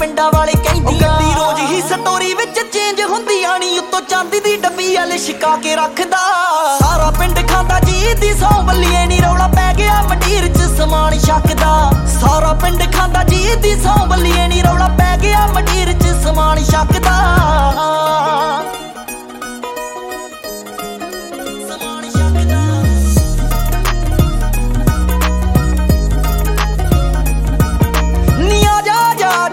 ਪਿੰਡਾਂ ਵਾਲੇ ਕਹਿੰਦੀਆਂ। ਗੱਡੀ ਰੋਜ਼ ਹੀ ਸਟੋਰੀ ਵਿੱਚ ਚੇਂਜ ਹੁੰਦੀਆਂ ਨੀ, ਉੱਤੋਂ ਚਾਂਦੀ ਦੀ ਡੱਬੀ ਵਾਲੇ ਛਿਕਾ ਕੇ ਰੱਖਦਾ। ਸਾਰਾ ਪਿੰਡ ਖਾਂਦਾ ਜੀ ਦੀ ਸੌ ਬੱਲੀਏ ਨੀ, ਰੌਲਾ ਪੈ ਗਿਆ ਮੰਡੀਰ ਚ ਸਮਾਨ ਛਕਦਾ। ਸਾਰਾ ਪਿੰਡ ਖਾਂਦਾ ਜੀ ਦੀ ਸੌ ਬੱਲੀਏ ਨੀ,